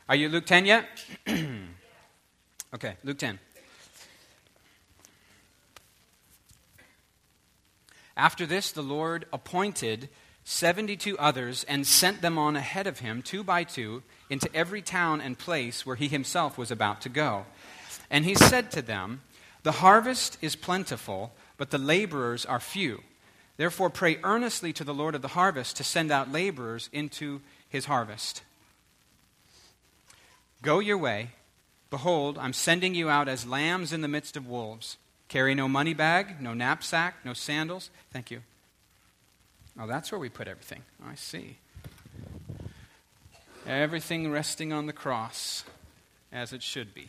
Are you at Luke 10 yet? Okay, Luke 10. After this, the Lord appointed 72 others and sent them on ahead of him, 2 by 2, into every town and place where he himself was about to go. And he said to them, "The harvest is plentiful, but the laborers are few. Therefore pray earnestly to the Lord of the harvest to send out laborers into his harvest. Go your way. Behold, I'm sending you out as lambs in the midst of wolves. Carry no money bag, no knapsack, no sandals." Thank you. Oh, that's where we put everything. I see. Everything resting on the cross, as it should be.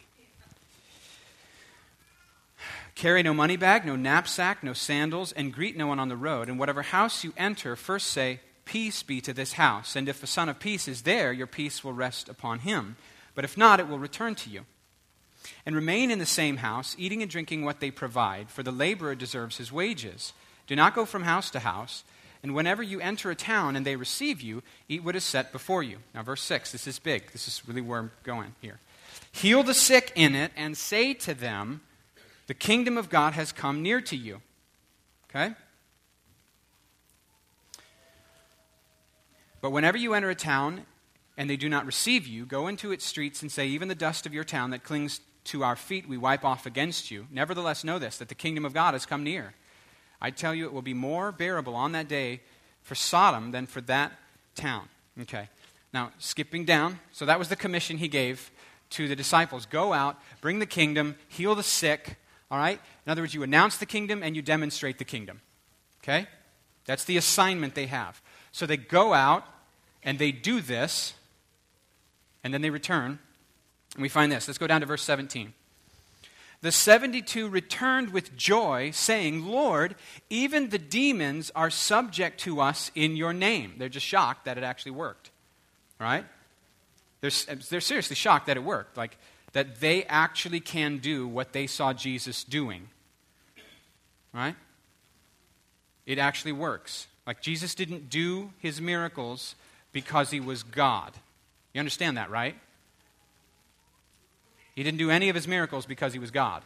"Carry no money bag, no knapsack, no sandals, and greet no one on the road. And whatever house you enter, first say, 'Peace be to this house.' And if the Son of Peace is there, your peace will rest upon him. But if not, it will return to you. And remain in the same house, eating and drinking what they provide, for the laborer deserves his wages. Do not go from house to house. And whenever you enter a town and they receive you, eat what is set before you." Now, verse 6, this is big. This is really where I'm going here. "Heal the sick in it and say to them, 'The kingdom of God has come near to you.'" Okay? "But whenever you enter a town and they do not receive you, go into its streets and say, 'Even the dust of your town that clings to our feet we wipe off against you. Nevertheless know this, that the kingdom of God has come near. I tell you, it will be more bearable on that day for Sodom than for that town." Okay. Now, skipping down. So that was the commission he gave to the disciples. Go out, bring the kingdom, heal the sick. All right? In other words, you announce the kingdom and you demonstrate the kingdom. Okay? That's the assignment they have. So they go out and they do this, and then they return. And we find this. Let's go down to verse 17. "The 72 returned with joy, saying, 'Lord, even the demons are subject to us in your name.'" They're just shocked that it actually worked. Right? They're seriously shocked that it worked. Like, that they actually can do what they saw Jesus doing. Right? It actually works. Like, Jesus didn't do his miracles because he was God. You understand that, right? He didn't do any of his miracles because he was God.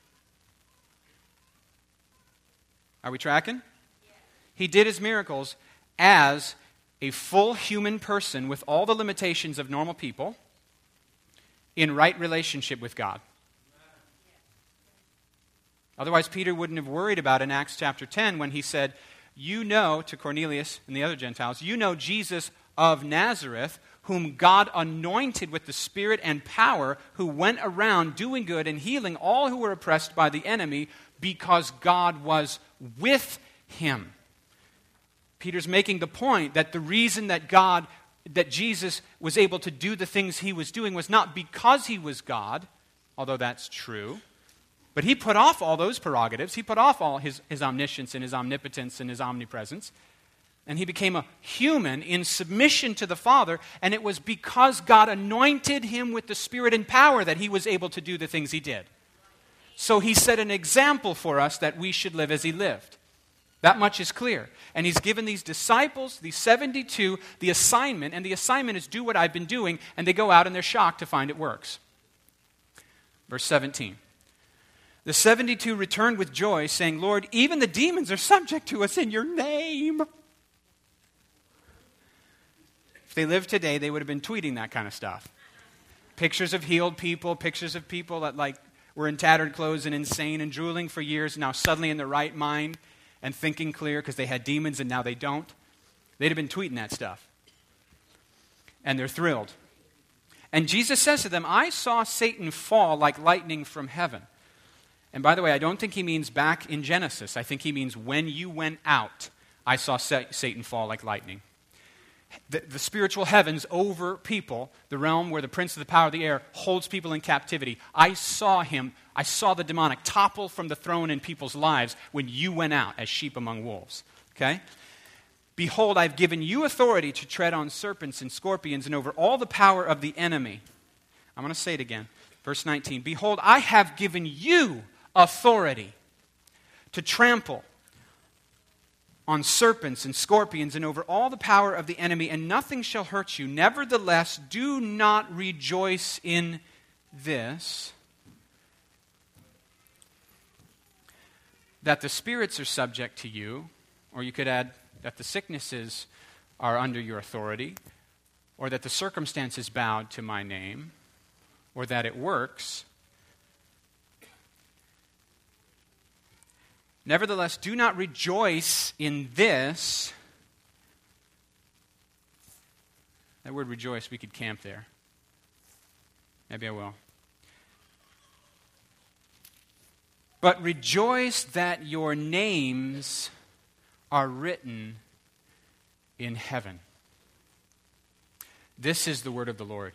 Are we tracking? He did his miracles as a full human person with all the limitations of normal people in right relationship with God. Otherwise, Peter wouldn't have worried about in Acts chapter 10 when he said, "You know," to Cornelius and the other Gentiles, "you know Jesus of Nazareth, whom God anointed with the Spirit and power, who went around doing good and healing all who were oppressed by the enemy, because God was with him." Peter's making the point that the reason that Jesus was able to do the things he was doing was not because he was God, although that's true, but he put off all those prerogatives. He put off all his omniscience and his omnipotence and his omnipresence. And he became a human in submission to the Father, and it was because God anointed him with the Spirit and power that he was able to do the things he did. So he set an example for us that we should live as he lived. That much is clear. And he's given these disciples, these 72, the assignment, and the assignment is do what I've been doing, and they go out and they're shocked to find it works. Verse 17. "The 72 returned with joy, saying, 'Lord, even the demons are subject to us in your name.'" If they lived today, they would have been tweeting that kind of stuff. Pictures of healed people, pictures of people that were in tattered clothes and insane and drooling for years, now suddenly in their right mind and thinking clear because they had demons and now they don't. They'd have been tweeting that stuff. And they're thrilled. And Jesus says to them, "I saw Satan fall like lightning from heaven." And by the way, I don't think he means back in Genesis. I think he means when you went out, I saw Satan fall like lightning. The spiritual heavens over people, the realm where the prince of the power of the air holds people in captivity. I saw the demonic topple from the throne in people's lives when you went out as sheep among wolves. Okay? "Behold, I've given you authority to tread on serpents and scorpions and over all the power of the enemy." I'm going to say it again. Verse 19. "Behold, I have given you authority to trample on serpents and scorpions and over all the power of the enemy, and nothing shall hurt you. Nevertheless, do not rejoice in this, that the spirits are subject to you, or you could add that the sicknesses are under your authority, or that the circumstances bowed to my name, or that it works. Nevertheless, do not rejoice in this. That word rejoice, we could camp there. Maybe I will. But rejoice that your names are written in heaven. This is the word of the Lord.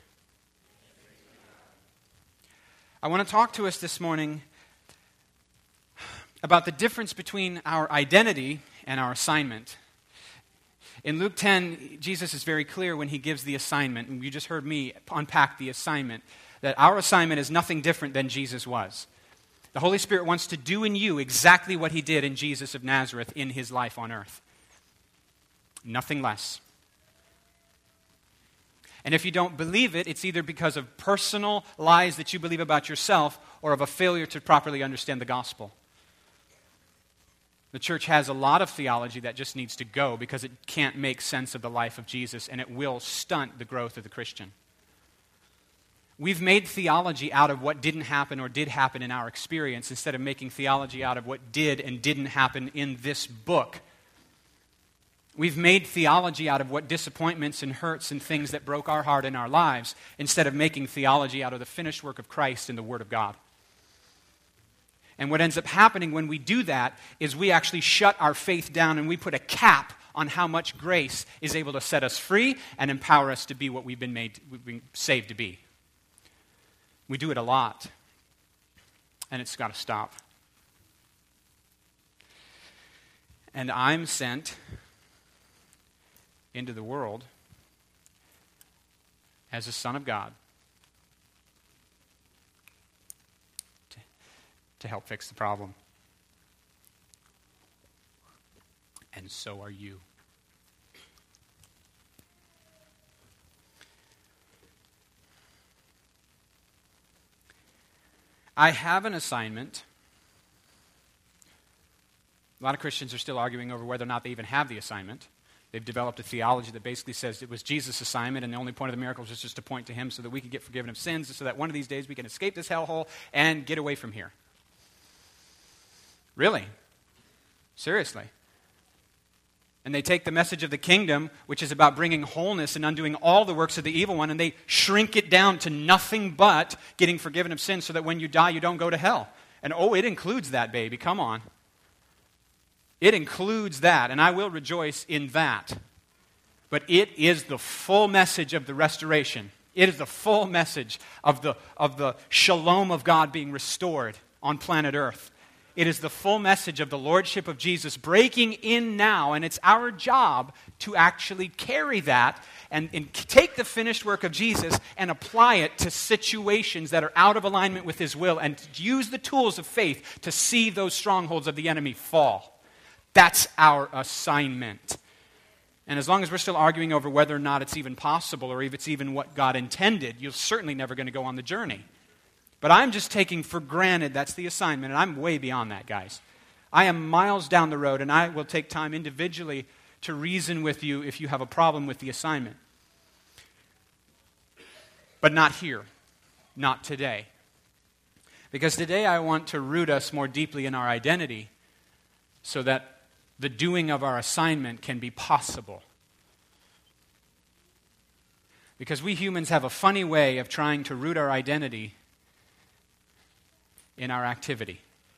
I want to talk to us this morning about the difference between our identity and our assignment. In Luke 10, Jesus is very clear when he gives the assignment, and you just heard me unpack the assignment, that our assignment is nothing different than Jesus was. The Holy Spirit wants to do in you exactly what he did in Jesus of Nazareth in his life on earth. Nothing less. And if you don't believe it, it's either because of personal lies that you believe about yourself or of a failure to properly understand the gospel. The church has a lot of theology that just needs to go because it can't make sense of the life of Jesus, and it will stunt the growth of the Christian. We've made theology out of what didn't happen or did happen in our experience instead of making theology out of what did and didn't happen in this book. We've made theology out of what disappointments and hurts and things that broke our heart in our lives instead of making theology out of the finished work of Christ and the Word of God. And what ends up happening when we do that is we actually shut our faith down and we put a cap on how much grace is able to set us free and empower us to be what we've been saved to be. We do it a lot, and it's got to stop. And I'm sent into the world as a son of God to help fix the problem. And so are you. I have an assignment. A lot of Christians are still arguing over whether or not they even have the assignment. They've developed a theology that basically says it was Jesus' assignment and the only point of the miracles was just to point to him so that we could get forgiven of sins, so that one of these days we can escape this hellhole and get away from here. Really? Seriously? And they take the message of the kingdom, which is about bringing wholeness and undoing all the works of the evil one, and they shrink it down to nothing but getting forgiven of sins so that when you die, you don't go to hell. And it includes that, baby. Come on. It includes that, and I will rejoice in that. But it is the full message of the restoration. It is the full message of the shalom of God being restored on planet Earth. It is the full message of the lordship of Jesus breaking in now, and it's our job to actually carry that and take the finished work of Jesus and apply it to situations that are out of alignment with his will and use the tools of faith to see those strongholds of the enemy fall. That's our assignment. And as long as we're still arguing over whether or not it's even possible or if it's even what God intended, you're certainly never going to go on the journey. But I'm just taking for granted that's the assignment, and I'm way beyond that, guys. I am miles down the road, and I will take time individually to reason with you if you have a problem with the assignment. But not here, not today. Because today I want to root us more deeply in our identity so that the doing of our assignment can be possible. Because we humans have a funny way of trying to root our identity in our activity.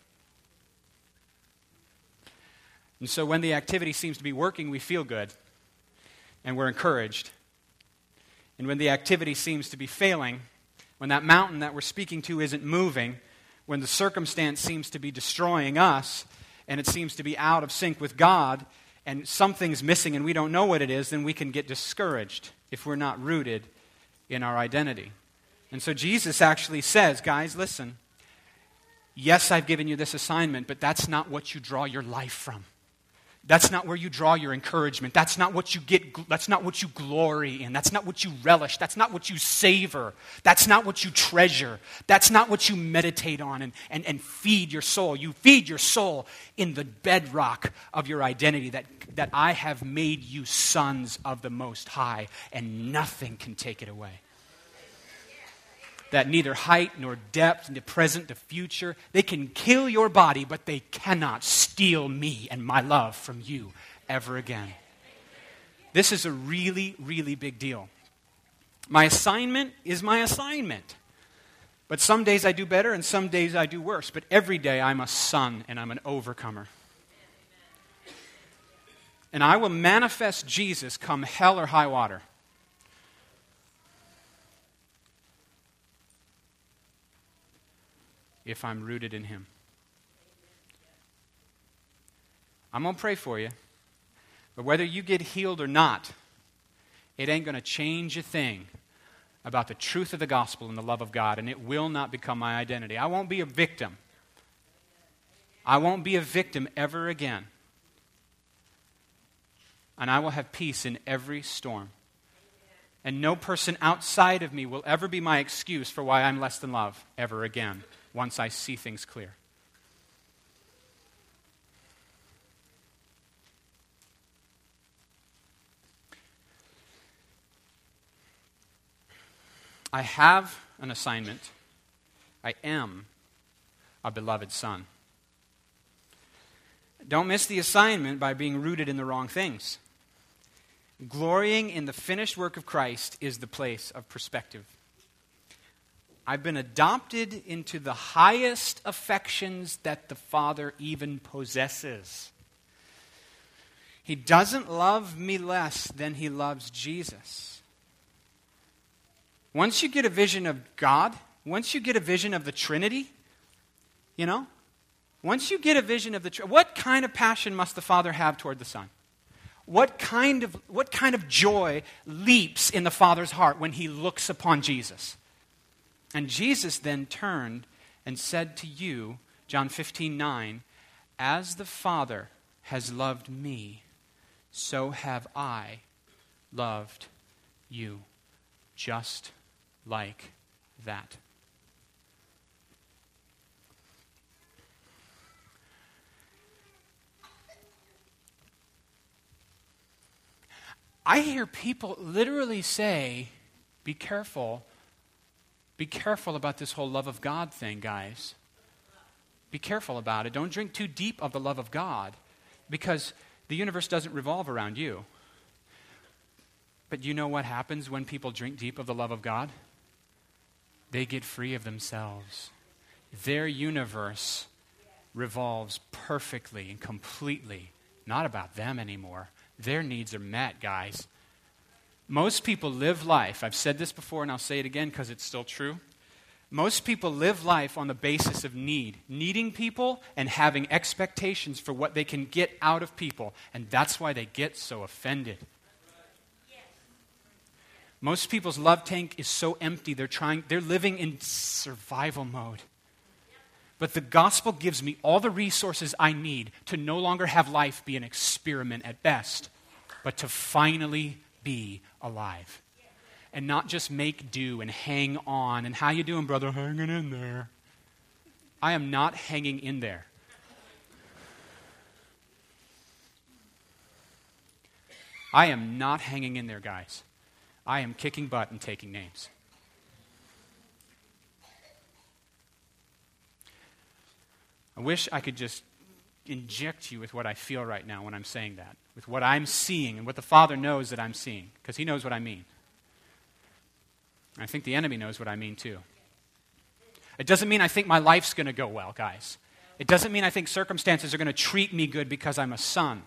And so when the activity seems to be working, we feel good and we're encouraged. And when the activity seems to be failing, when that mountain that we're speaking to isn't moving, when the circumstance seems to be destroying us and it seems to be out of sync with God and something's missing and we don't know what it is, then we can get discouraged if we're not rooted in our identity. And so Jesus actually says, guys, listen, yes, I've given you this assignment, but that's not what you draw your life from. That's not where you draw your encouragement. That's not what you get. That's not what you glory in. That's not what you relish. That's not what you savor. That's not what you treasure. That's not what you meditate on and feed your soul. You feed your soul in the bedrock of your identity, that I have made you sons of the Most High, and nothing can take it away. That neither height nor depth, the present, the future, they can kill your body, but they cannot steal me and my love from you ever again. This is a really, really big deal. My assignment is my assignment. But some days I do better and some days I do worse. But every day I'm a son and I'm an overcomer. And I will manifest Jesus come hell or high water. If I'm rooted in Him. I'm going to pray for you. But whether you get healed or not, it ain't going to change a thing about the truth of the gospel and the love of God, and it will not become my identity. I won't be a victim. I won't be a victim ever again. And I will have peace in every storm. And no person outside of me will ever be my excuse for why I'm less than love ever again, once I see things clear. I have an assignment. I am a beloved son. Don't miss the assignment by being rooted in the wrong things. Glorying in the finished work of Christ is the place of perspective. I've been adopted into the highest affections that the Father even possesses. He doesn't love me less than He loves Jesus. Once you get a vision of God, once you get a vision of the Trinity, once you get a vision of the Trinity, what kind of passion must the Father have toward the Son? What kind of joy leaps in the Father's heart when He looks upon Jesus? And Jesus then turned and said to you, John 15:9, as the Father has loved me, so have I loved you. Just like that. I hear people literally say, be careful about this whole love of God thing, guys. Be careful about it. Don't drink too deep of the love of God, because the universe doesn't revolve around you. But you know what happens when people drink deep of the love of God? They get free of themselves. Their universe revolves perfectly and completely, not about them anymore. Their needs are met, guys. Most people live life, I've said this before and I'll say it again because it's still true. Most people live life on the basis of needing people and having expectations for what they can get out of people. And that's why they get so offended. Most people's love tank is so empty, they're living in survival mode. But the gospel gives me all the resources I need to no longer have life be an experiment at best, but to finally be alive. And not just make do and hang on. And how you doing, brother? Hanging in there. I am not hanging in there. I am not hanging in there, guys. I am kicking butt and taking names. I wish I could just inject you with what I feel right now when I'm saying that, with what I'm seeing and what the Father knows that I'm seeing, because He knows what I mean. I think the enemy knows what I mean too. It doesn't mean I think my life's going to go well, guys. It doesn't mean I think circumstances are going to treat me good because I'm a son.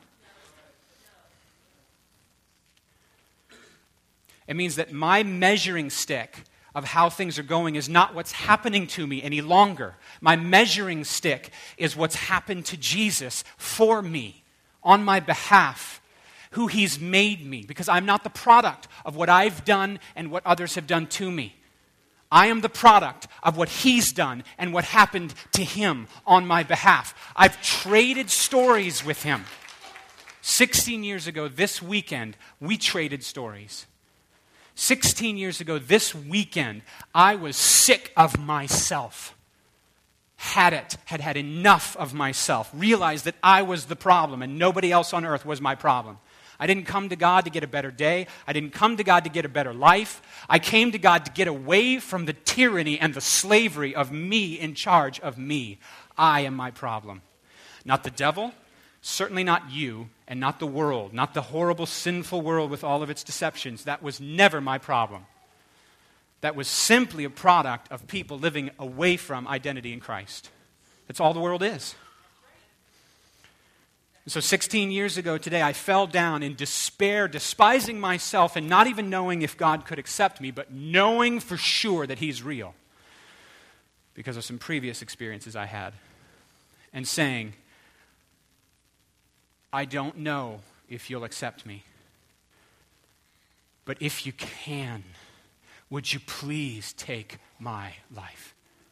It means that my measuring stick of how things are going is not what's happening to me any longer. My measuring stick is what's happened to Jesus for me, on my behalf, who He's made me, because I'm not the product of what I've done and what others have done to me. I am the product of what He's done and what happened to Him on my behalf. I've traded stories with Him. 16 years ago this weekend, we traded stories. 16 years ago this weekend, I was sick of myself. Had had enough of myself. Realized that I was the problem and nobody else on earth was my problem. I didn't come to God to get a better day. I didn't come to God to get a better life. I came to God to get away from the tyranny and the slavery of me in charge of me. I am my problem. Not the devil, certainly not you, and not the world, not the horrible, sinful world with all of its deceptions. That was never my problem. That was simply a product of people living away from identity in Christ. That's all the world is. And so 16 years ago today, I fell down in despair, despising myself and not even knowing if God could accept me, but knowing for sure that He's real because of some previous experiences I had. And saying, I don't know if you'll accept me, but if you can, would you please take my life?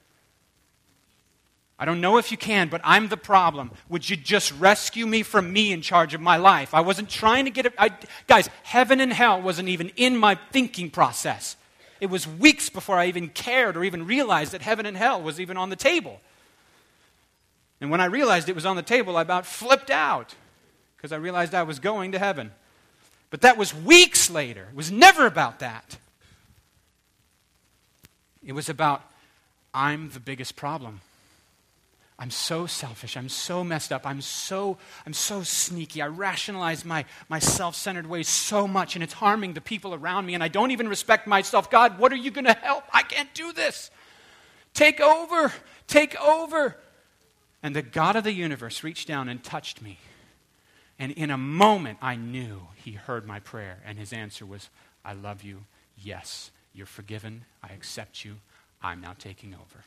I don't know if you can, but I'm the problem. Would you just rescue me from me in charge of my life? I wasn't trying to get it. Guys, heaven and hell wasn't even in my thinking process. It was weeks before I even cared or even realized that heaven and hell was even on the table. And when I realized it was on the table, I about flipped out because I realized I was going to heaven. But that was weeks later. It was never about that. It was about, I'm the biggest problem. I'm so selfish. I'm so messed up. I'm so sneaky. I rationalize my self-centered ways so much, and it's harming the people around me, and I don't even respect myself. God, what are you going to help? I can't do this. Take over. Take over. And the God of the universe reached down and touched me. And in a moment, I knew He heard my prayer, and His answer was, I love you. Yes, you're forgiven. I accept you. I'm now taking over.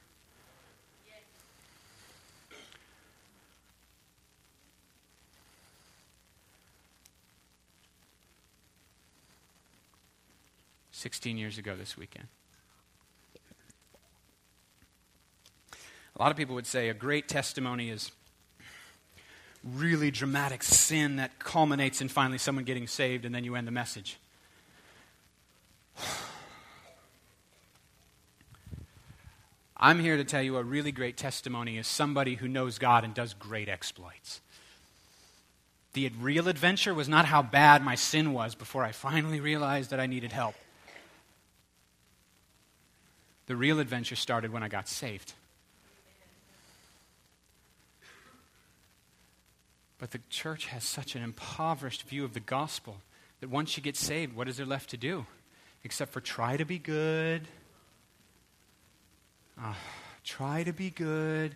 "16 years ago this weekend. A lot of people would say a great testimony is really dramatic sin that culminates in finally someone getting saved and then you end the message. I'm here to tell you a really great testimony is somebody who knows God and does great exploits. The real adventure was not how bad my sin was before I finally realized that I needed help. The real adventure started when I got saved. But the church has such an impoverished view of the gospel that once you get saved, what is there left to do? Except for try to be good. Try to be good.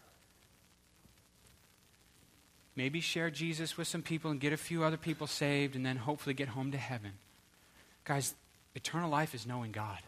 Maybe share Jesus with some people and get a few other people saved and then hopefully get home to heaven. Guys, eternal life is knowing God.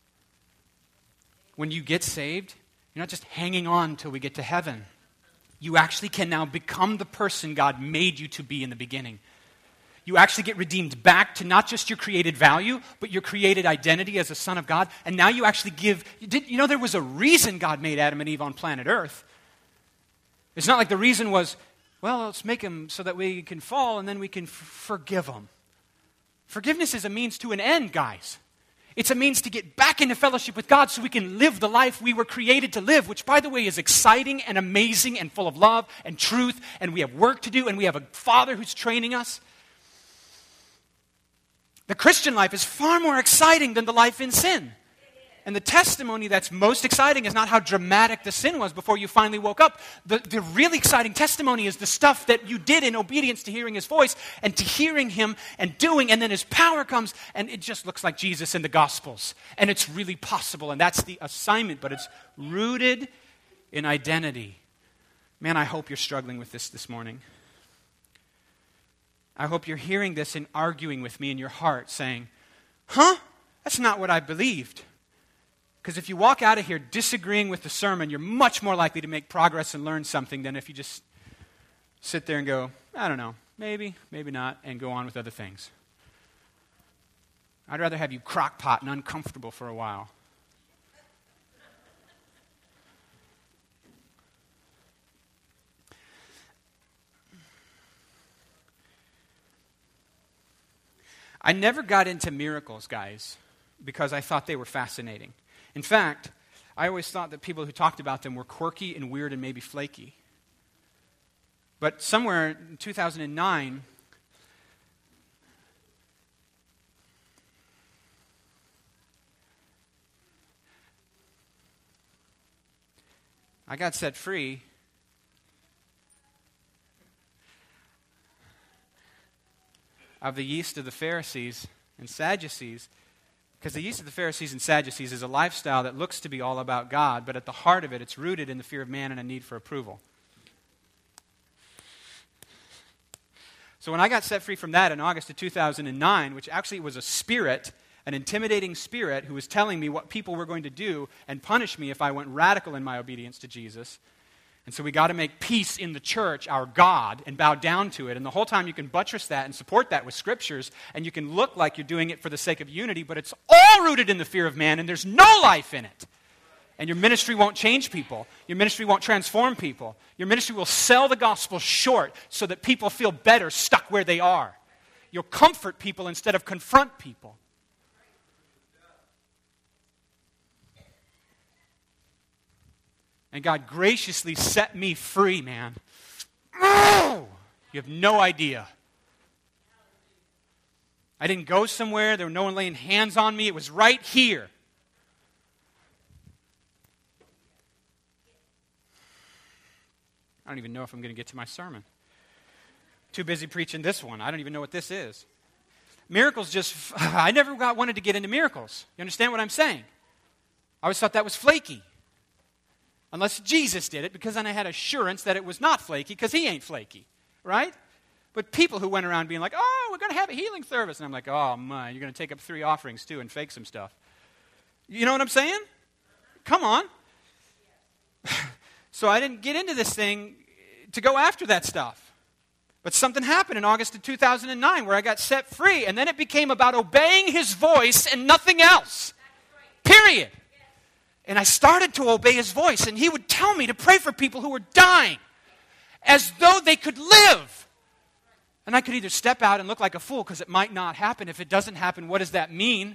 When you get saved, you're not just hanging on until we get to heaven. You actually can now become the person God made you to be in the beginning. You actually get redeemed back to not just your created value, but your created identity as a son of God. And now you actually give... there was a reason God made Adam and Eve on planet Earth. It's not like the reason was, well, let's make them so that we can fall and then we can forgive them. Forgiveness is a means to an end, guys. It's a means to get back into fellowship with God so we can live the life we were created to live, which, by the way, is exciting and amazing and full of love and truth, and we have work to do, and we have a Father who's training us. The Christian life is far more exciting than the life in sin. And the testimony that's most exciting is not how dramatic the sin was before you finally woke up. The really exciting testimony is the stuff that you did in obedience to hearing His voice and to hearing Him and doing, and then His power comes, and it just looks like Jesus in the Gospels. And it's really possible, and that's the assignment, but it's rooted in identity. Man, I hope you're struggling with this morning. I hope you're hearing this and arguing with me in your heart, saying, that's not what I believed. Because if you walk out of here disagreeing with the sermon, you're much more likely to make progress and learn something than if you just sit there and go, I don't know, maybe, maybe not, and go on with other things. I'd rather have you crock-pot and uncomfortable for a while. I never got into miracles, guys, because I thought they were fascinating. In fact, I always thought that people who talked about them were quirky and weird and maybe flaky. But somewhere in 2009, I got set free of the yeast of the Pharisees and Sadducees, because the yeast of the Pharisees and Sadducees is a lifestyle that looks to be all about God, but at the heart of it, it's rooted in the fear of man and a need for approval. So when I got set free from that in August of 2009, which actually was a spirit, an intimidating spirit who was telling me what people were going to do and punish me if I went radical in my obedience to Jesus. And so we got to make peace in the church our God and bow down to it. And the whole time you can buttress that and support that with scriptures, and you can look like you're doing it for the sake of unity, but it's all rooted in the fear of man, and there's no life in it. And your ministry won't change people. Your ministry won't transform people. Your ministry will sell the gospel short so that people feel better stuck where they are. You'll comfort people instead of confront people. And God graciously set me free, man. Oh, you have no idea. I didn't go somewhere. There was no one laying hands on me. It was right here. I don't even know if I'm going to get to my sermon. Too busy preaching this one. I don't even know what this is. Miracles just, I never wanted to get into miracles. You understand what I'm saying? I always thought that was flaky. Unless Jesus did it, because then I had assurance that it was not flaky, because he ain't flaky, right? But people who went around being like, oh, we're going to have a healing service. And I'm like, oh, my, you're going to take up 3 offerings too and fake some stuff. You know what I'm saying? Come on. So I didn't get into this thing to go after that stuff. But something happened in August of 2009 where I got set free, and then it became about obeying his voice and nothing else. Period. And I started to obey his voice, and he would tell me to pray for people who were dying as though they could live. And I could either step out and look like a fool because it might not happen. If it doesn't happen, what does that mean?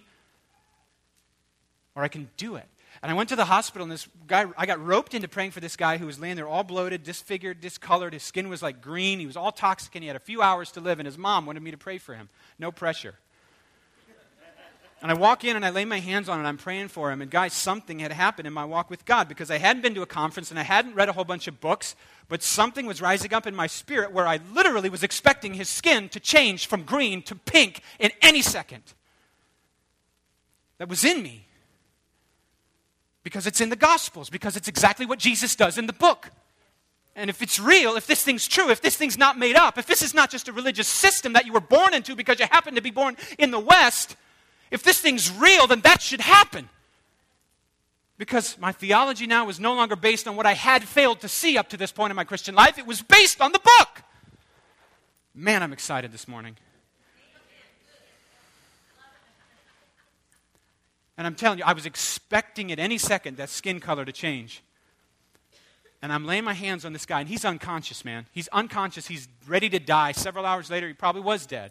Or I can do it. And I went to the hospital, and this guy, I got roped into praying for this guy who was laying there all bloated, disfigured, discolored. His skin was like green. He was all toxic, and he had a few hours to live, and his mom wanted me to pray for him. No pressure. And I walk in, and I lay my hands on him, and I'm praying for him. And guys, something had happened in my walk with God, because I hadn't been to a conference, and I hadn't read a whole bunch of books, but something was rising up in my spirit where I literally was expecting his skin to change from green to pink in any second. That was in me. Because it's in the Gospels, because it's exactly what Jesus does in the book. And if it's real, if this thing's true, if this thing's not made up, if this is not just a religious system that you were born into because you happen to be born in the West, if this thing's real, then that should happen. Because my theology now was no longer based on what I had failed to see up to this point in my Christian life. It was based on the book. Man, I'm excited this morning. And I'm telling you, I was expecting at any second that skin color to change. And I'm laying my hands on this guy, and he's unconscious, man. He's unconscious. He's ready to die. Several hours later, he probably was dead.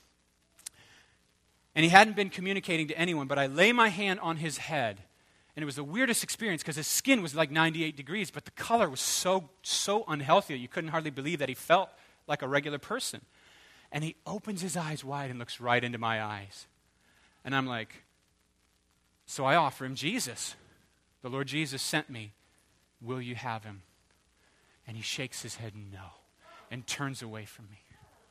And he hadn't been communicating to anyone, but I lay my hand on his head. And it was the weirdest experience because his skin was like 98 degrees, but the color was so unhealthy that you couldn't hardly believe that he felt like a regular person. And he opens his eyes wide and looks right into my eyes. And I'm like, so I offer him Jesus. The Lord Jesus sent me. Will you have him? And he shakes his head no and turns away from me.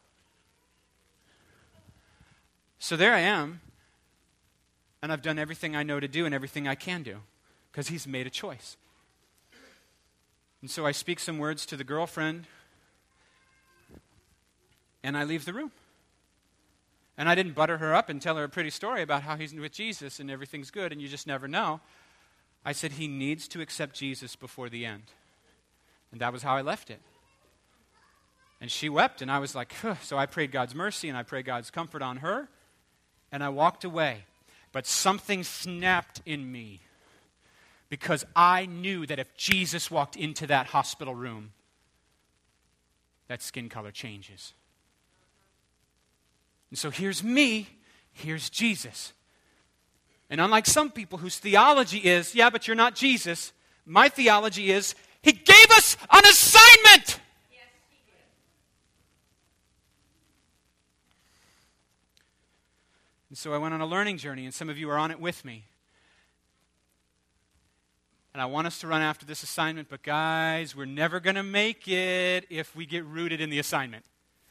So there I am, and I've done everything I know to do and everything I can do because he's made a choice. And so I speak some words to the girlfriend, and I leave the room. And I didn't butter her up and tell her a pretty story about how he's with Jesus and everything's good and you just never know. I said he needs to accept Jesus before the end. And that was how I left it. And she wept, and I was like, huh. So I prayed God's mercy and I prayed God's comfort on her, and I walked away. But something snapped in me because I knew that if Jesus walked into that hospital room, that skin color changes. And so here's me here's Jesus. And unlike some people whose theology is, yeah, but you're not Jesus, my theology is, he gave us an assignment. Yes, he did. And so I went on a learning journey, and some of you are on it with me. And I want us to run after this assignment, but guys, we're never going to make it if we get rooted in the assignment.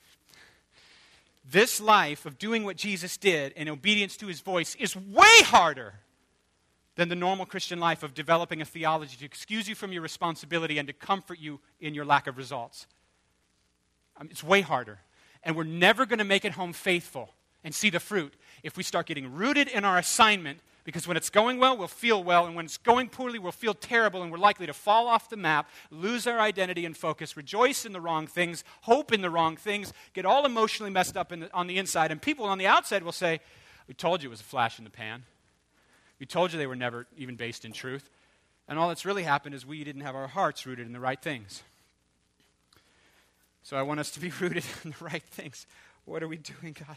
This life of doing what Jesus did in obedience to his voice is way harder than the normal Christian life of developing a theology to excuse you from your responsibility and to comfort you in your lack of results. It's way harder. And we're never going to make it home faithful and see the fruit if we start getting rooted in our assignment, because when it's going well, we'll feel well, and when it's going poorly, we'll feel terrible, and we're likely to fall off the map, lose our identity and focus, rejoice in the wrong things, hope in the wrong things, get all emotionally messed up on the inside, and people on the outside will say, we told you it was a flash in the pan. We told you they were never even based in truth. And all that's really happened is we didn't have our hearts rooted in the right things. So I want us to be rooted in the right things. What are we doing, God?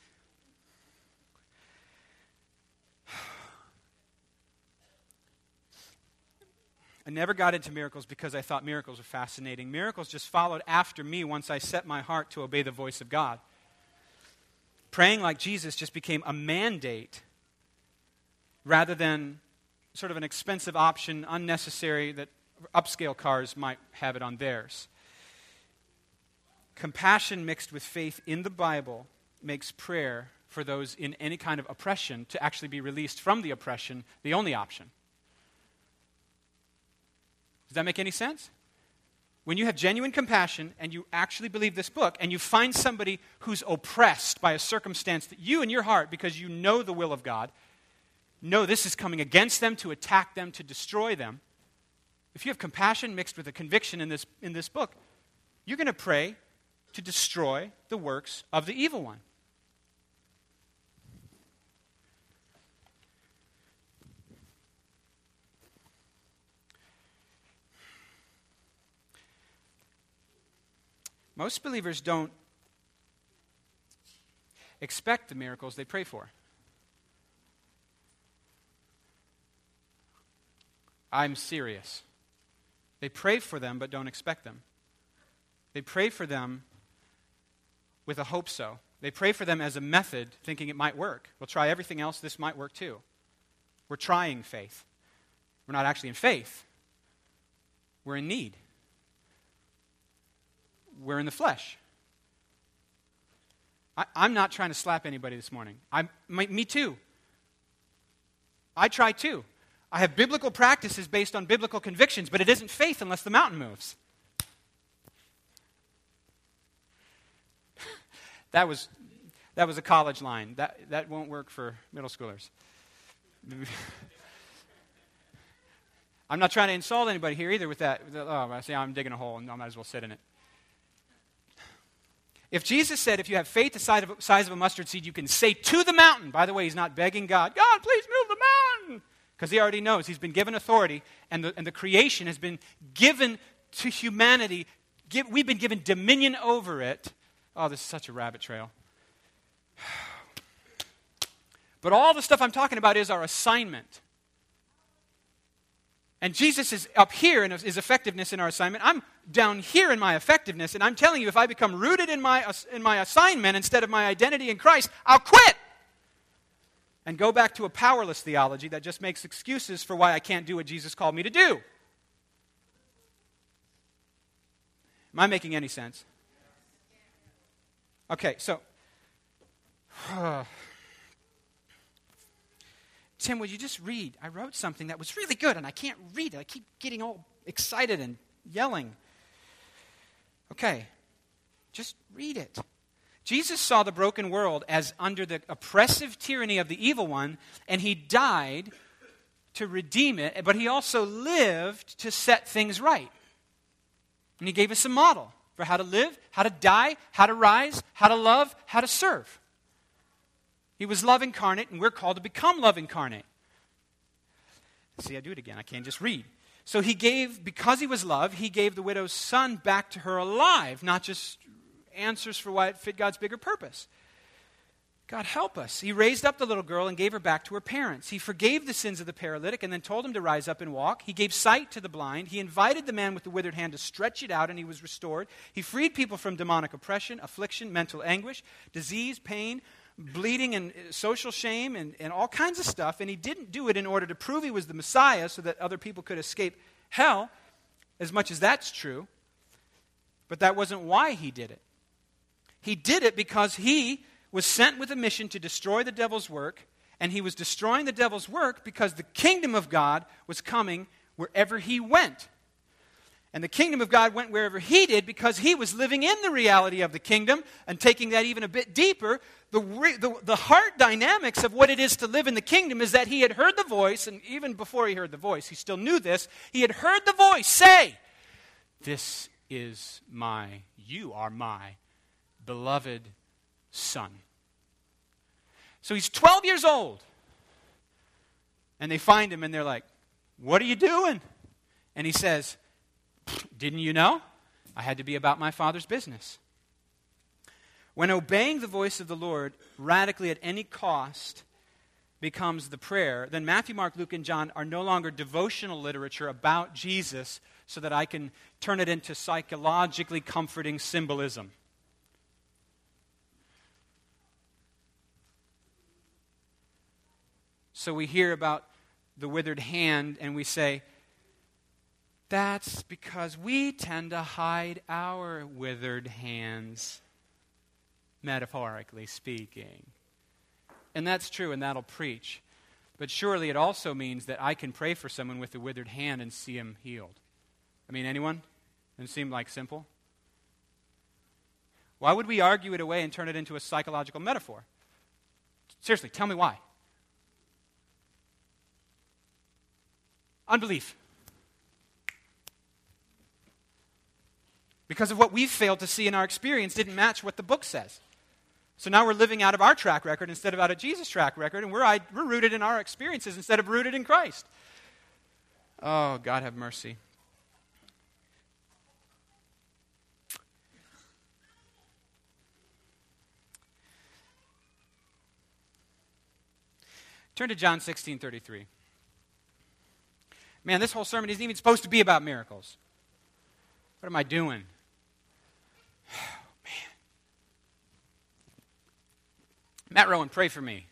I never got into miracles because I thought miracles were fascinating. Miracles just followed after me once I set my heart to obey the voice of God. Praying like Jesus just became a mandate rather than sort of an expensive option, unnecessary, that upscale cars might have it on theirs. Compassion mixed with faith in the Bible makes prayer for those in any kind of oppression to actually be released from the oppression the only option. Does that make any sense? When you have genuine compassion and you actually believe this book and you find somebody who's oppressed by a circumstance that you in your heart, because you know the will of God, know this is coming against them, to attack them, to destroy them. If you have compassion mixed with a conviction in this book, you're going to pray to destroy the works of the evil one. Most believers don't expect the miracles they pray for. I'm serious. They pray for them but don't expect them. They pray for them with a hope so. They pray for them as a method, thinking it might work. We'll try everything else, this might work too. We're trying faith. We're not actually in faith. We're in need. We're in the flesh. I'm not trying to slap anybody this morning. Me too. I try too. I have biblical practices based on biblical convictions, but it isn't faith unless the mountain moves. That was a college line. That won't work for middle schoolers. I'm not trying to insult anybody here either with that. Oh, I say I'm digging a hole and I might as well sit in it. If Jesus said, if you have faith the size of a mustard seed, you can say to the mountain. By the way, he's not begging God, God, please move the mountain. Because he already knows. He's been given authority, and the creation has been given to humanity. We've been given dominion over it. Oh, this is such a rabbit trail. But all the stuff I'm talking about is our assignment. And Jesus is up here in his effectiveness in our assignment. I'm down here in my effectiveness, and I'm telling you, if I become rooted in my assignment instead of my identity in Christ, I'll quit and go back to a powerless theology that just makes excuses for why I can't do what Jesus called me to do. Am I making any sense? Okay, so Tim, would you just read? I wrote something that was really good, and I can't read it. I keep getting all excited and yelling. Okay, just read it. Jesus saw the broken world as under the oppressive tyranny of the evil one, and he died to redeem it, but he also lived to set things right. And he gave us a model for how to live, how to die, how to rise, how to love, how to serve. He was love incarnate, and we're called to become love incarnate. See, I do it again. I can't just read. So he gave, because he was love, he gave the widow's son back to her alive, not just answers for why it fit God's bigger purpose. God help us. He raised up the little girl and gave her back to her parents. He forgave the sins of the paralytic and then told him to rise up and walk. He gave sight to the blind. He invited the man with the withered hand to stretch it out, and he was restored. He freed people from demonic oppression, affliction, mental anguish, disease, pain, bleeding, and social shame, and all kinds of stuff. And he didn't do it in order to prove he was the Messiah so that other people could escape hell, as much as that's true. But that wasn't why he did it. He did it because he was sent with a mission to destroy the devil's work, and he was destroying the devil's work because the kingdom of God was coming wherever he went. And the kingdom of God went wherever he did because he was living in the reality of the kingdom. And taking that even a bit deeper, the heart dynamics of what it is to live in the kingdom is that he had heard the voice, and even before he heard the voice, he still knew this, he had heard the voice say, you are my beloved Son. So he's 12 years old. And they find him and they're like, what are you doing? And he says, didn't you know? I had to be about my Father's business. When obeying the voice of the Lord radically at any cost becomes the prayer, then Matthew, Mark, Luke, and John are no longer devotional literature about Jesus so that I can turn it into psychologically comforting symbolism. So we hear about the withered hand and we say, that's because we tend to hide our withered hands, metaphorically speaking. And that's true, and that'll preach. But surely it also means that I can pray for someone with a withered hand and see him healed. I mean, anyone? Doesn't it seem like simple? Why would we argue it away and turn it into a psychological metaphor? Seriously, tell me why. Unbelief. Because of what we've failed to see in our experience didn't match what the book says. So now we're living out of our track record instead of out of Jesus' track record, and we're rooted in our experiences instead of rooted in Christ. Oh, God have mercy. Turn to John 16:33. Man, this whole sermon isn't even supposed to be about miracles. What am I doing? Oh, man. Matt Rowan, pray for me.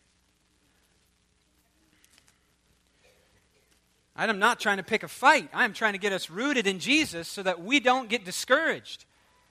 I'm not trying to pick a fight. I am trying to get us rooted in Jesus so that we don't get discouraged.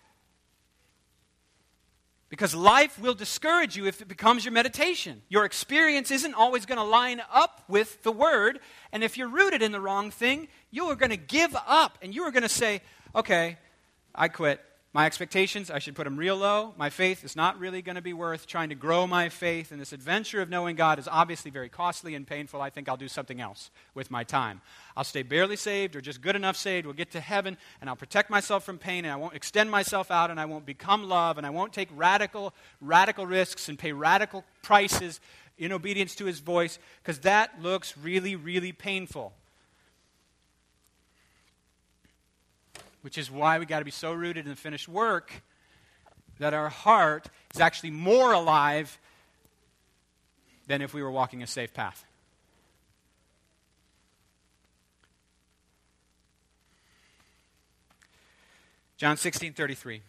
Because life will discourage you if it becomes your meditation. Your experience isn't always going to line up with the Word. And if you're rooted in the wrong thing, you are going to give up. And you are going to say, okay, I quit. My expectations, I should put them real low. My faith is not really going to be worth trying to grow my faith. And this adventure of knowing God is obviously very costly and painful. I think I'll do something else with my time. I'll stay barely saved or just good enough saved. We'll get to heaven and I'll protect myself from pain and I won't extend myself out and I won't become love and I won't take radical risks and pay radical prices in obedience to His voice because that looks really, really painful. Which is why we got to be so rooted in the finished work that our heart is actually more alive than if we were walking a safe path. John 16:33.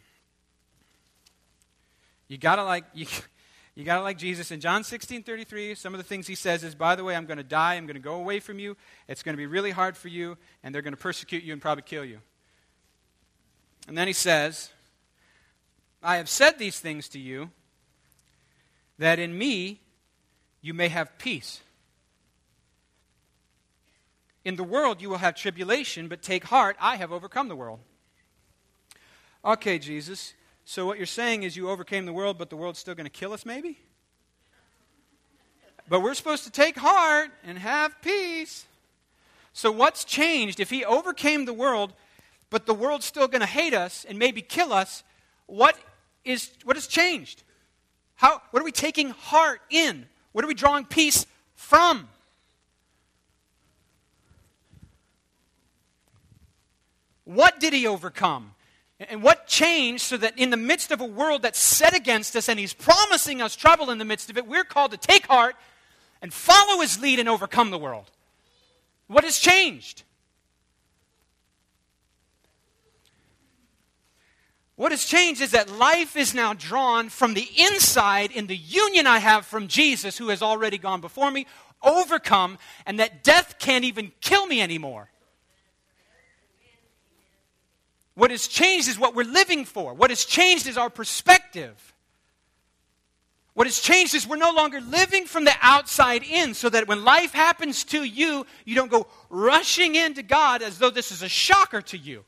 You gotta like Jesus. In John 16:33, some of the things He says is, by the way, I'm going to die, I'm going to go away from you, it's going to be really hard for you, and they're going to persecute you and probably kill you. And then He says, I have said these things to you, that in me you may have peace. In the world you will have tribulation, but take heart, I have overcome the world. Okay, Jesus, so what you're saying is you overcame the world, but the world's still going to kill us maybe? But we're supposed to take heart and have peace. So what's changed? If He overcame the world, but the world's still going to hate us and maybe kill us, what has changed? What are we taking heart in? What are we drawing peace from? What did He overcome? And what changed so that in the midst of a world that's set against us and he's promising us trouble in the midst of it, we're called to take heart and follow his lead and overcome the world? What has changed? What has changed is that life is now drawn from the inside in the union I have from Jesus, who has already gone before me, overcome, and that death can't even kill me anymore. What has changed is what we're living for. What has changed is our perspective. What has changed is we're no longer living from the outside in, so that when life happens to you, you don't go rushing into God as though this is a shocker to you.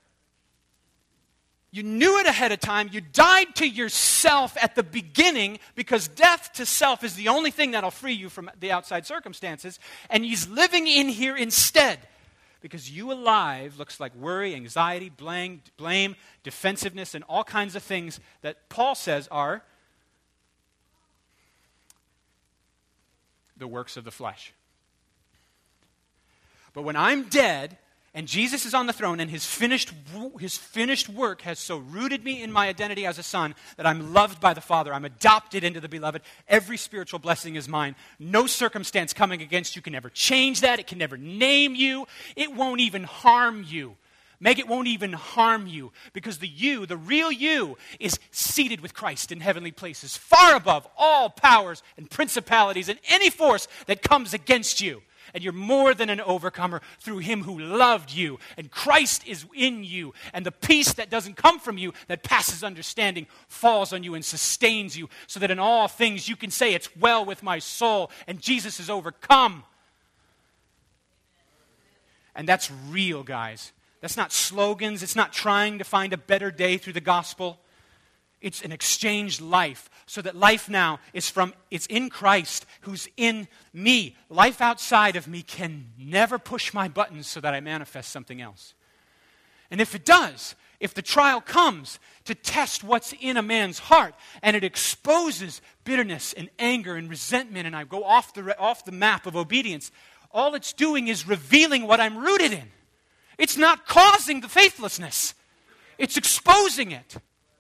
You knew it ahead of time. You died to yourself at the beginning, because death to self is the only thing that'll free you from the outside circumstances. And he's living in here instead. Because you alive looks like worry, anxiety, blame, defensiveness, and all kinds of things that Paul says are the works of the flesh. But when I'm dead, and Jesus is on the throne, and his finished work has so rooted me in my identity as a son that I'm loved by the Father. I'm adopted into the beloved. Every spiritual blessing is mine. No circumstance coming against you can ever change that. It can never name you. It won't even harm you. Meg, it won't even harm you, because the real you, is seated with Christ in heavenly places, far above all powers and principalities and any force that comes against you. And you're more than an overcomer through him who loved you. And Christ is in you. And the peace that doesn't come from you, that passes understanding, falls on you and sustains you, so that in all things you can say, it's well with my soul, and Jesus is overcome. And that's real, guys. That's not slogans. It's not trying to find a better day through the gospel. It's an exchanged life, so that life now it's in Christ who's in me. Life outside of me can never push my buttons so that I manifest something else. And if it does, if the trial comes to test what's in a man's heart, and it exposes bitterness and anger and resentment, and I go off the map of obedience, all it's doing is revealing what I'm rooted in. It's not causing the faithlessness. It's exposing it.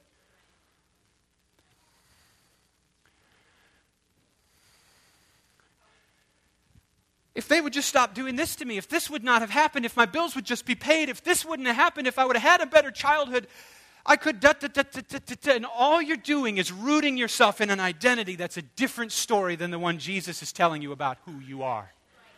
If they would just stop doing this to me, if this would not have happened, if my bills would just be paid, if this wouldn't have happened, if I would have had a better childhood, I could and all you're doing is rooting yourself in an identity that's a different story than the one Jesus is telling you about who you are.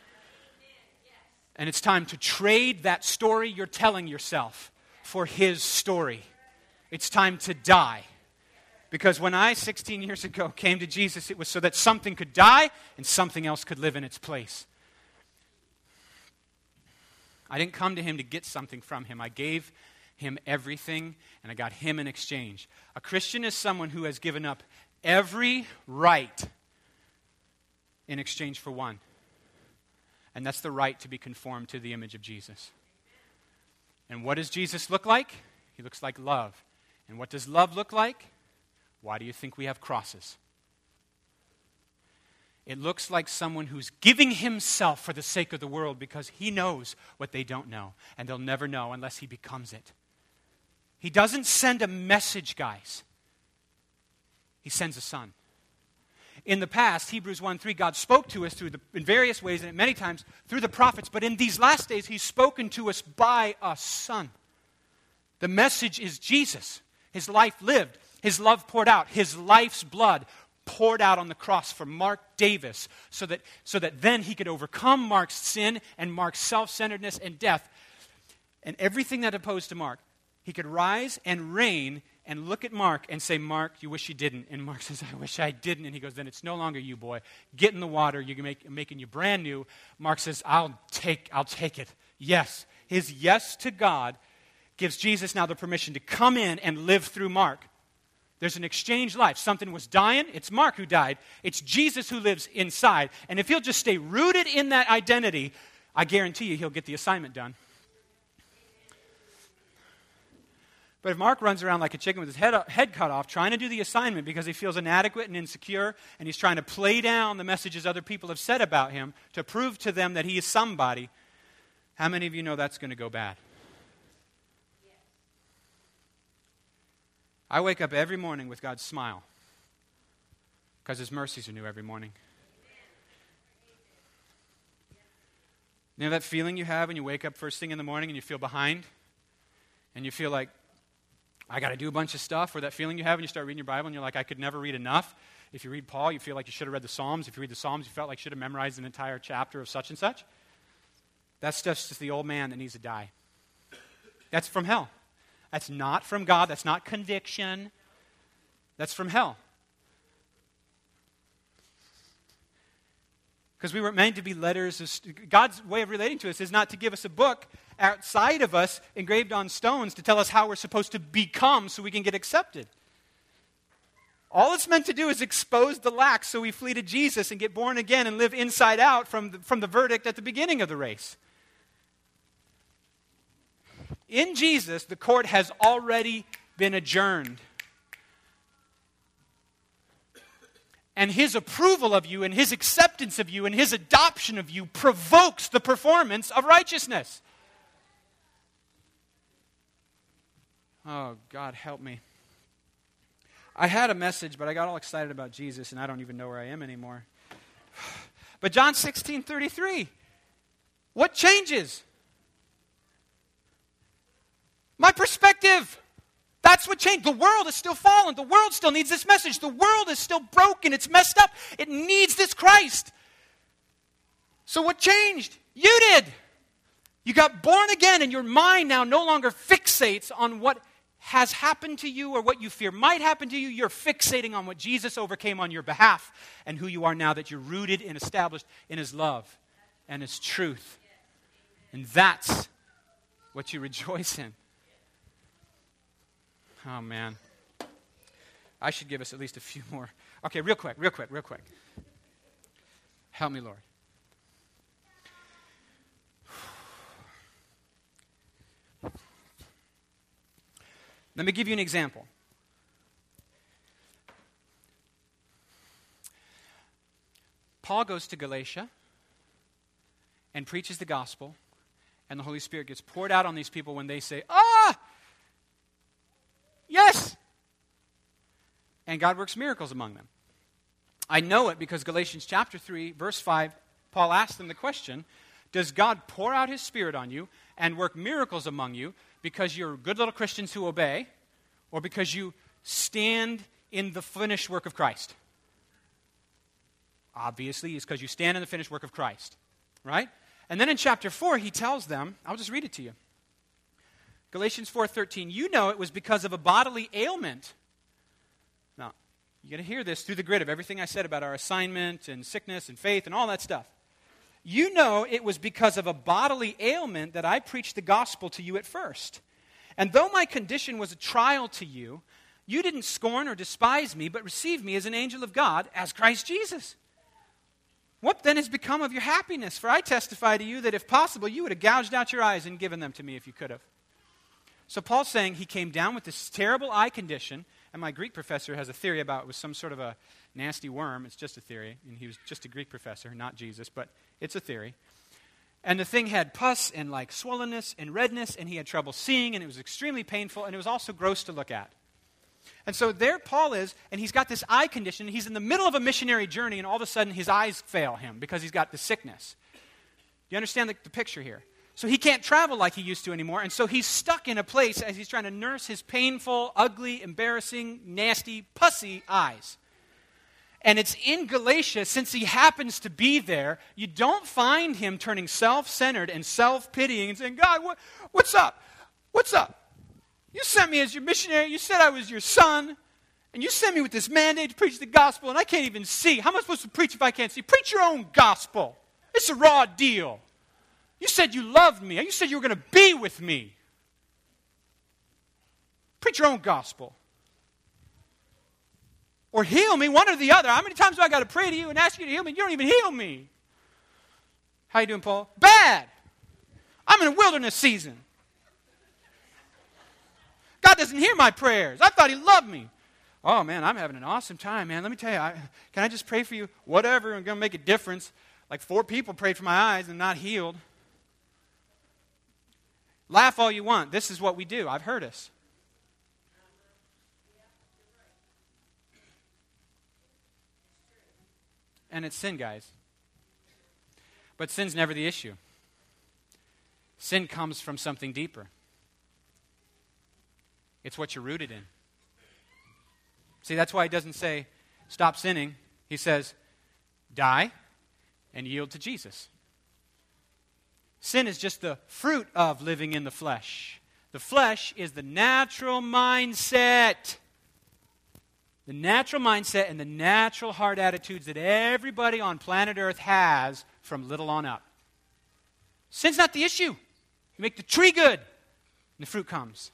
And it's time to trade that story you're telling yourself for his story. It's time to die. Because when I, 16 years ago, came to Jesus, it was so that something could die and something else could live in its place. I didn't come to him to get something from him. I gave him everything, and I got him in exchange. A Christian is someone who has given up every right in exchange for one. And that's the right to be conformed to the image of Jesus. And what does Jesus look like? He looks like love. And what does love look like? Why do you think we have crosses? It looks like someone who's giving himself for the sake of the world, because he knows what they don't know, and they'll never know unless he becomes it. He doesn't send a message, guys. He sends a son. In the past, Hebrews 1:3, God spoke to us in various ways, and many times through the prophets, but in these last days, he's spoken to us by a son. The message is Jesus. His life lived, his love poured out, his life's blood poured out on the cross for Mark Davis, so that then he could overcome Mark's sin and Mark's self-centeredness and death and everything that opposed to Mark. He could rise and reign and look at Mark and say, Mark, you wish you didn't. And Mark says, I wish I didn't. And he goes, then it's no longer you, boy. Get in the water. You're making you brand new. Mark says, I'll take it. Yes. His yes to God gives Jesus now the permission to come in and live through Mark. There's an exchange life. Something was dying. It's Mark who died. It's Jesus who lives inside. And if he'll just stay rooted in that identity, I guarantee you he'll get the assignment done. But if Mark runs around like a chicken with his head cut off, trying to do the assignment because he feels inadequate and insecure, and he's trying to play down the messages other people have said about him to prove to them that he is somebody, how many of you know that's going to go bad? I wake up every morning with God's smile because His mercies are new every morning. You know that feeling you have when you wake up first thing in the morning and you feel behind? And you feel like, I got to do a bunch of stuff? Or that feeling you have when you start reading your Bible and you're like, I could never read enough? If you read Paul, you feel like you should have read the Psalms. If you read the Psalms, you felt like you should have memorized an entire chapter of such and such. That stuff's just the old man that needs to die. That's from hell. That's not from God. That's not conviction. That's from hell. Because we were meant to be letters. God's way of relating to us is not to give us a book outside of us engraved on stones to tell us how we're supposed to become so we can get accepted. All it's meant to do is expose the lack so we flee to Jesus and get born again and live inside out from the verdict at the beginning of the race. In Jesus, the court has already been adjourned. And His approval of you and His acceptance of you and His adoption of you provokes the performance of righteousness. Oh, God, help me. I had a message, but I got all excited about Jesus, and I don't even know where I am anymore. But John 16:33, what changes? My perspective. That's what changed. The world is still fallen. The world still needs this message. The world is still broken. It's messed up. It needs this Christ. So what changed? You did. You got born again, and your mind now no longer fixates on what has happened to you or what you fear might happen to you. You're fixating on what Jesus overcame on your behalf and who you are now, that you're rooted and established in His love and His truth. And that's what you rejoice in. Oh, man. I should give us at least a few more. Okay, real quick. Help me, Lord. Let me give you an example. Paul goes to Galatia and preaches the gospel, and the Holy Spirit gets poured out on these people when they say, yes! And God works miracles among them. I know it because Galatians chapter 3, verse 5, Paul asked them the question, does God pour out His Spirit on you and work miracles among you because you're good little Christians who obey, or because you stand in the finished work of Christ? Obviously, it's because you stand in the finished work of Christ, right? And then in chapter 4, he tells them, I'll just read it to you. Galatians 4:13, you know it was because of a bodily ailment. Now, you're going to hear this through the grid of everything I said about our assignment and sickness and faith and all that stuff. You know it was because of a bodily ailment that I preached the gospel to you at first. And though my condition was a trial to you, you didn't scorn or despise me, but received me as an angel of God, as Christ Jesus. What then has become of your happiness? For I testify to you that if possible, you would have gouged out your eyes and given them to me if you could have. So Paul's saying he came down with this terrible eye condition, and my Greek professor has a theory about it was some sort of a nasty worm. It's just a theory, and he was just a Greek professor, not Jesus, but it's a theory. And the thing had pus and like swollenness and redness, and he had trouble seeing, and it was extremely painful, and it was also gross to look at. And so there Paul is, and he's got this eye condition, and he's in the middle of a missionary journey, and all of a sudden his eyes fail him because he's got the sickness. You understand the picture here? So he can't travel like he used to anymore, and so he's stuck in a place as he's trying to nurse his painful, ugly, embarrassing, nasty, pussy eyes. And it's in Galatia, since he happens to be there, you don't find him turning self-centered and self-pitying and saying, God, what's up? What's up? You sent me as your missionary, you said I was your son, and you sent me with this mandate to preach the gospel, and I can't even see. How am I supposed to preach if I can't see? Preach your own gospel. It's a raw deal. You said you loved me. You said you were going to be with me. Preach your own gospel. Or heal me, one or the other. How many times do I got to pray to you and ask you to heal me? You don't even heal me. How you doing, Paul? Bad. I'm in a wilderness season. God doesn't hear my prayers. I thought He loved me. Oh, man, I'm having an awesome time, man. Let me tell you, can I just pray for you? Whatever, I'm going to make a difference. Like 4 people prayed for my eyes and not healed. Laugh all you want. This is what we do. I've heard us. And it's sin, guys. But sin's never the issue. Sin comes from something deeper. It's what you're rooted in. See, that's why he doesn't say, stop sinning. He says, die and yield to Jesus. Sin is just the fruit of living in the flesh. The flesh is the natural mindset. The natural mindset and the natural heart attitudes that everybody on planet Earth has from little on up. Sin's not the issue. You make the tree good, and the fruit comes.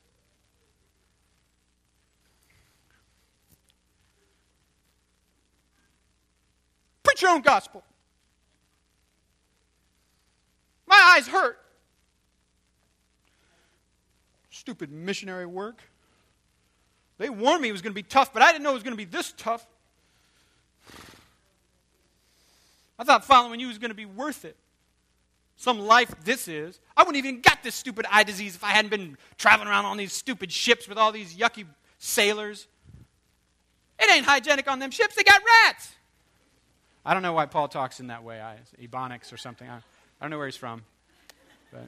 Preach your own gospel. My eyes hurt. Stupid missionary work. They warned me it was going to be tough, but I didn't know it was going to be this tough. I thought following you was going to be worth it. Some life this is. I wouldn't even got this stupid eye disease if I hadn't been traveling around on these stupid ships with all these yucky sailors. It ain't hygienic on them ships. They got rats. I don't know why Paul talks in that way. Ebonics or something. I don't know where he's from. But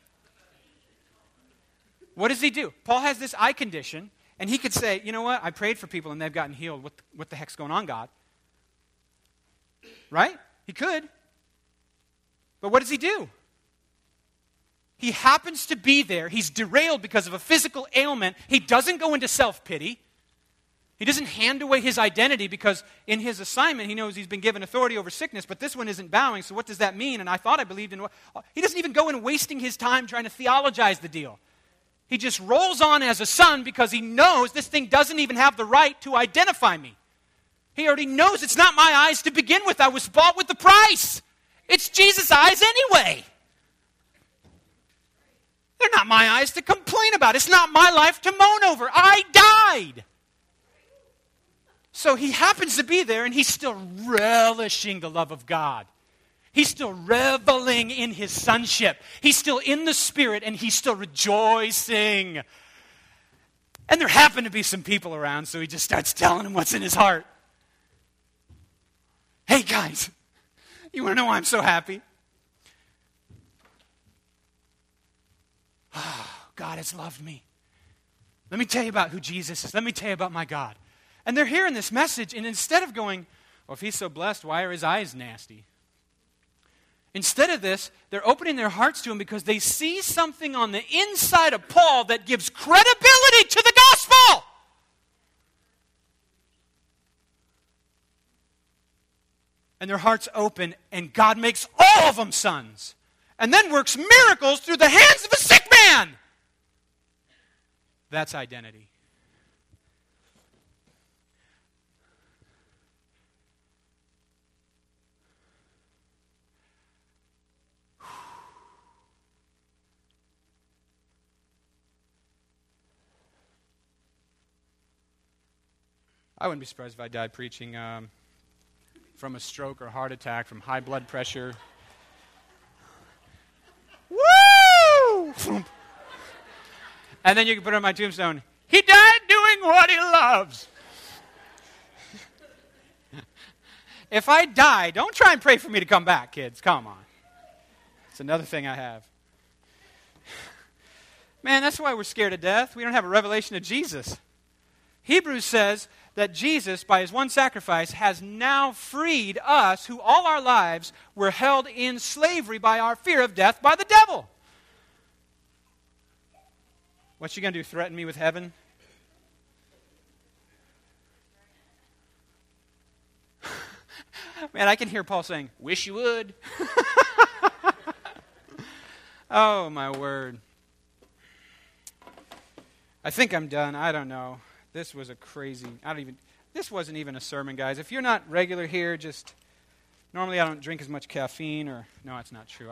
what does he do? Paul has this eye condition, and he could say, you know what? I prayed for people, and they've gotten healed. What the heck's going on, God? Right? He could. But what does he do? He happens to be there. He's derailed because of a physical ailment. He doesn't go into self-pity. He doesn't hand away his identity because in his assignment he knows he's been given authority over sickness, but this one isn't bowing, so what does that mean? And I thought I believed in what... He doesn't even go in wasting his time trying to theologize the deal. He just rolls on as a son because he knows this thing doesn't even have the right to identify me. He already knows it's not my eyes to begin with. I was bought with the price. It's Jesus' eyes anyway. They're not my eyes to complain about. It's not my life to moan over. I died. So he happens to be there, and he's still relishing the love of God. He's still reveling in his sonship. He's still in the Spirit, and he's still rejoicing. And there happen to be some people around, so he just starts telling them what's in his heart. Hey, guys, you want to know why I'm so happy? Oh, God has loved me. Let me tell you about who Jesus is. Let me tell you about my God. And they're hearing this message, and instead of going, well, if he's so blessed, why are his eyes nasty? Instead of this, they're opening their hearts to him because they see something on the inside of Paul that gives credibility to the gospel. And their hearts open, and God makes all of them sons. And then works miracles through the hands of a sick man. That's identity. I wouldn't be surprised if I died preaching from a stroke or heart attack, from high blood pressure. Woo! And then you can put on my tombstone, he died doing what he loves. If I die, don't try and pray for me to come back, kids. Come on. It's another thing I have. Man, that's why we're scared to death. We don't have a revelation of Jesus. Hebrews says that Jesus, by his one sacrifice, has now freed us who all our lives were held in slavery by our fear of death by the devil. What's you going to do, threaten me with heaven? Man, I can hear Paul saying, wish you would. Oh, my word. I think I'm done. I don't know. This was a crazy, this wasn't even a sermon, guys. If you're not regular here, normally I don't drink as much caffeine no, that's not true.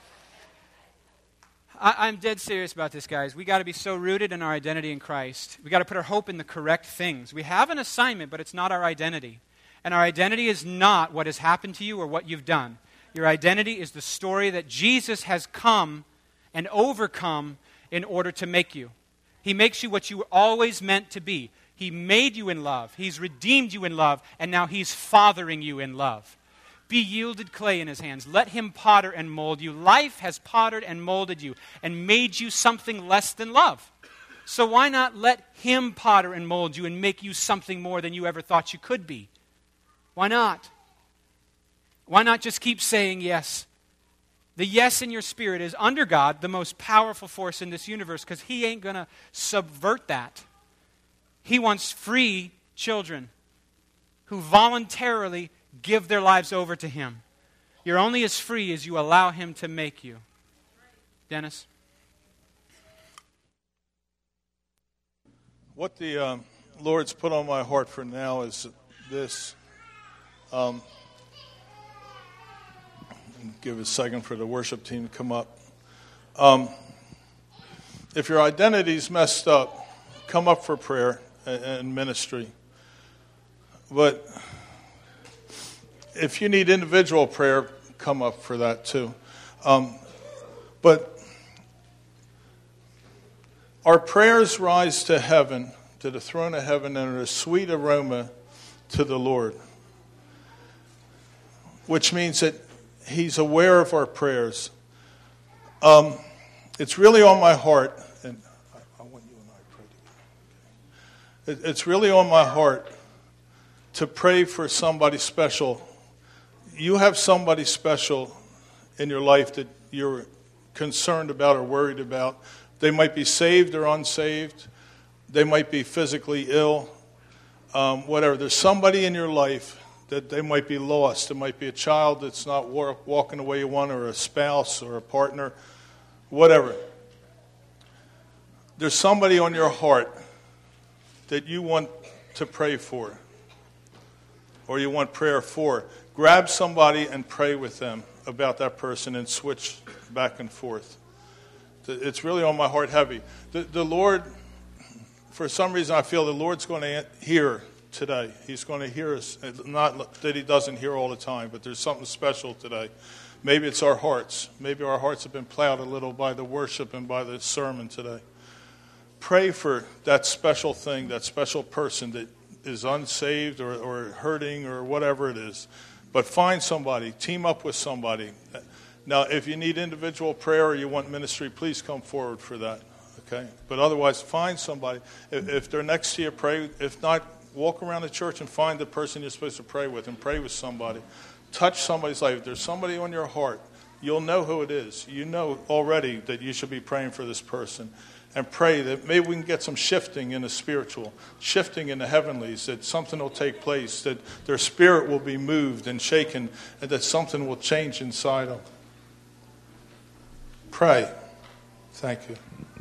I'm dead serious about this, guys. We got to be so rooted in our identity in Christ. We got to put our hope in the correct things. We have an assignment, but it's not our identity. And our identity is not what has happened to you or what you've done. Your identity is the story that Jesus has come and overcome in order to make you. He makes you what you were always meant to be. He made you in love. He's redeemed you in love. And now he's fathering you in love. Be yielded clay in his hands. Let him potter and mold you. Life has pottered and molded you and made you something less than love. So why not let him potter and mold you and make you something more than you ever thought you could be? Why not? Why not just keep saying yes? The yes in your spirit is, under God, the most powerful force in this universe, because he ain't going to subvert that. He wants free children who voluntarily give their lives over to him. You're only as free as you allow him to make you. Dennis? What the Lord's put on my heart for now is this. Give a second for the worship team to come up. If your identity's messed up, come up for prayer and ministry. But if you need individual prayer, come up for that too. But our prayers rise to heaven, to the throne of heaven, and are a sweet aroma to the Lord. Which means that he's aware of our prayers. It's really on my heart, and I want you and I pray together. It's really on my heart to pray for somebody special. You have somebody special in your life that you're concerned about or worried about. They might be saved or unsaved. They might be physically ill. Whatever. There's somebody in your life that they might be lost. It might be a child that's not walking the way you want, or a spouse or a partner, whatever. There's somebody on your heart that you want to pray for, or you want prayer for. Grab somebody and pray with them about that person and switch back and forth. It's really on my heart heavy. The Lord, for some reason I feel the Lord's going to hear today. He's going to hear us. Not that he doesn't hear all the time, but there's something special today. Maybe it's our hearts. Maybe our hearts have been plowed a little by the worship and by the sermon today. Pray for that special thing, that special person that is unsaved or hurting or whatever it is. But find somebody. Team up with somebody. Now, if you need individual prayer or you want ministry, please come forward for that. Okay? But otherwise, find somebody. If they're next to you, pray. If not, walk around the church and find the person you're supposed to pray with and pray with somebody. Touch somebody's life. If there's somebody on your heart, you'll know who it is. You know already that you should be praying for this person. And pray that maybe we can get some shifting in the spiritual, shifting in the heavenlies, that something will take place, that their spirit will be moved and shaken, and that something will change inside them. Pray. Thank you.